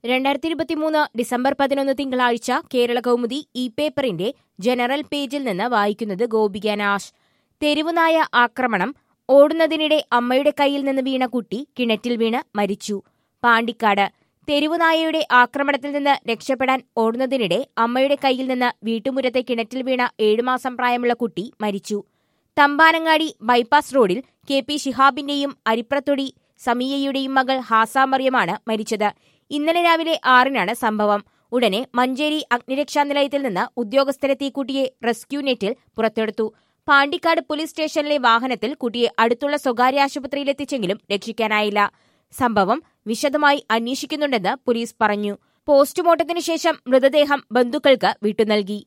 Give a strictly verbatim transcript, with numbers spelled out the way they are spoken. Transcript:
രണ്ടായിരത്തി ഇരുപത്തിമൂന്ന് ഡിസംബർ പതിനൊന്ന് തിങ്കളാഴ്ച കേരള കൗമുദി ഇ പേപ്പറിന്റെ ജനറൽ പേജിൽ നിന്ന് വായിക്കുന്നത് ഗോപിക നാഷ്. തെരുവുനായ ആക്രമണം. ഓടുന്നതിനിടെ അമ്മയുടെ കയ്യിൽ നിന്ന് വീണ കുട്ടി കിണറ്റിൽ വീണ് മരിച്ചു. പാണ്ടിക്കാട്. തെരുവുനായയുടെ ആക്രമണത്തിൽ നിന്ന് രക്ഷപ്പെടാൻ ഓടുന്നതിനിടെ അമ്മയുടെ കയ്യിൽ നിന്ന് വീട്ടുമുറ്റത്തെ കിണറ്റിൽ വീണ ഏഴുമാസം പ്രായമുള്ള കുട്ടി മരിച്ചു. തമ്പാനങ്ങാടി ബൈപ്പാസ് റോഡിൽ കെ പി ശിഹാബിന്റെയും അരിപ്രത്തൊടി സമീയയുടെയും മകൾ ഹാസ മറിയമാണ് മരിച്ചത്. ഇന്നലെ രാവിലെ ആറിനാണ് സംഭവം. ഉടനെ മഞ്ചേരി അഗ്നിരക്ഷാ നിലയത്തിൽ നിന്ന് ഉദ്യോഗസ്ഥരെത്തി കുട്ടിയെ റെസ്ക്യൂ നെറ്റിൽ പുറത്തെടുത്തു. പാണ്ടിക്കാട് പോലീസ് സ്റ്റേഷനിലെ വാഹനത്തിൽ കുട്ടിയെ അടുത്തുള്ള സ്വകാര്യ ആശുപത്രിയിലെത്തിച്ചെങ്കിലും രക്ഷിക്കാനായില്ല. സംഭവം വിശദമായി അന്വേഷിക്കുന്നുണ്ടെന്ന് പോലീസ് പറഞ്ഞു. പോസ്റ്റ്മോർട്ടത്തിന് ശേഷം മൃതദേഹം ബന്ധുക്കൾക്ക് വിട്ടുനൽകി.